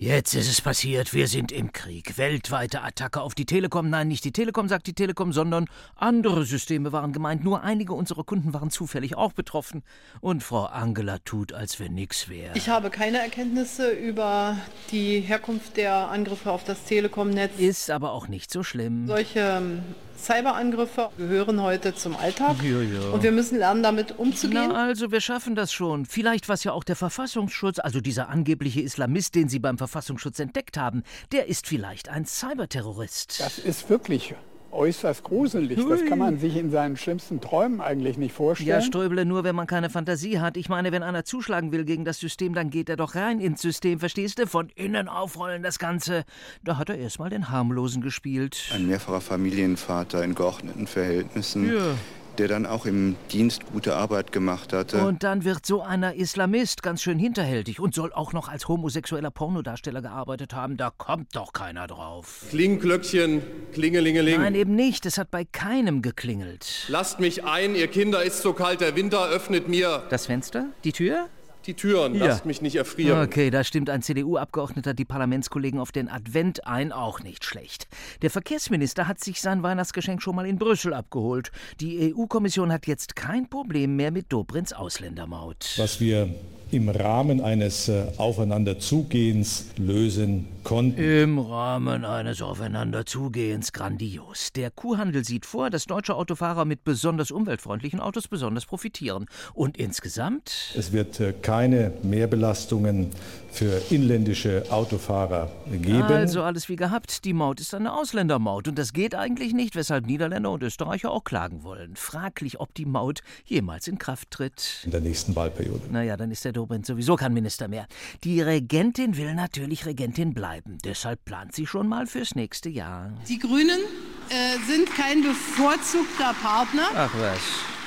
Jetzt ist es passiert, wir sind im Krieg. Weltweite Attacke auf die Telekom. Nein, nicht die Telekom, sagt die Telekom, sondern andere Systeme waren gemeint. Nur einige unserer Kunden waren zufällig auch betroffen. Und Frau Angela tut, als wenn nichts wäre. Ich habe keine Erkenntnisse über die Herkunft der Angriffe auf das Telekom-Netz. Ist aber auch nicht so schlimm. Solche Cyberangriffe gehören heute zum Alltag. Ja. Und wir müssen lernen, damit umzugehen. Na also, wir schaffen das schon. Vielleicht war es ja auch der Verfassungsschutz, also dieser angebliche Islamist, den Sie beim Verfassungsschutz entdeckt haben. Der ist vielleicht ein Cyberterrorist. Das ist wirklich äußerst gruselig. Das kann man sich in seinen schlimmsten Träumen eigentlich nicht vorstellen. Ja, Ströbele, nur wenn man keine Fantasie hat. Ich meine, wenn einer zuschlagen will gegen das System, dann geht er doch rein ins System, verstehst du? Von innen aufrollen das Ganze. Da hat er erstmal den Harmlosen gespielt. Ein mehrfacher Familienvater in geordneten Verhältnissen, der dann auch im Dienst gute Arbeit gemacht hatte. Und dann wird so einer Islamist ganz schön hinterhältig und soll auch noch als homosexueller Pornodarsteller gearbeitet haben. Da kommt doch keiner drauf. Klingglöckchen, klingelingeling. Nein, eben nicht. Es hat bei keinem geklingelt. Lasst mich ein, ihr Kinder, ist so kalt der Winter, öffnet mir Das Fenster? Die Tür? die Türen, lasst mich nicht erfrieren. Okay, da stimmt ein CDU-Abgeordneter die Parlamentskollegen auf den Advent ein, auch nicht schlecht. Der Verkehrsminister hat sich sein Weihnachtsgeschenk schon mal in Brüssel abgeholt. Die EU-Kommission hat jetzt kein Problem mehr mit Dobrins Ausländermaut. Was wir im Rahmen eines Aufeinanderzugehens lösen konnten. Im Rahmen eines Aufeinanderzugehens grandios. Der Kuhhandel sieht vor, dass deutsche Autofahrer mit besonders umweltfreundlichen Autos besonders profitieren. Und insgesamt? Es wird keine Mehrbelastungen für inländische Autofahrer geben. Also alles wie gehabt. Die Maut ist eine Ausländermaut. Und das geht eigentlich nicht, weshalb Niederländer und Österreicher auch klagen wollen. Fraglich, ob die Maut jemals in Kraft tritt. In der nächsten Wahlperiode. Naja, dann ist der Dobrindt sowieso kein Minister mehr. Die Regentin will natürlich Regentin bleiben. Deshalb plant sie schon mal fürs nächste Jahr. Die Grünen sind kein bevorzugter Partner, Ach was.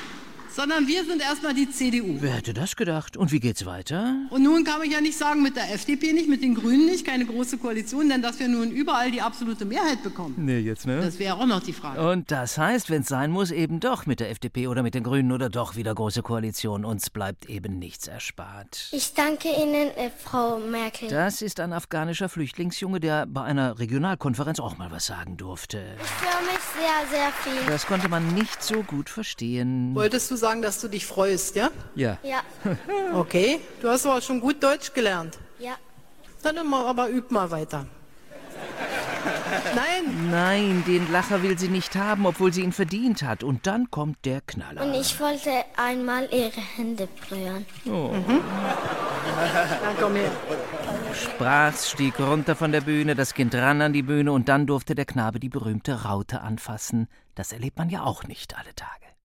sondern wir sind erstmal die CDU. Wer hätte das gedacht? Und wie geht's weiter? Und nun kann ich ja nicht sagen, mit der FDP nicht, mit den Grünen nicht, keine große Koalition, denn dass wir nun überall die absolute Mehrheit bekommen. Nee, jetzt, ne? Das wäre auch noch die Frage. Und das heißt, wenn es sein muss, eben doch mit der FDP oder mit den Grünen oder doch wieder große Koalition. Uns bleibt eben nichts erspart. Ich danke Ihnen, Frau Merkel. Das ist ein afghanischer Flüchtlingsjunge, der bei einer Regionalkonferenz auch mal was sagen durfte. Ich freue mich sehr, sehr viel. Das konnte man nicht so gut verstehen. Wolltest du sagen, dass du dich freust, ja? Ja. Ja, Okay. Du hast aber schon gut Deutsch gelernt. ja. Dann aber üb mal weiter. Nein. Nein, den Lacher will sie nicht haben, obwohl sie ihn verdient hat. Und dann kommt der Knaller. Und ich wollte einmal Ihre Hände berühren. Dann komm her. Sprach's, stieg runter von der Bühne, das Kind ran an die Bühne und dann durfte der Knabe die berühmte Raute anfassen. Das erlebt man ja auch nicht alle Tage.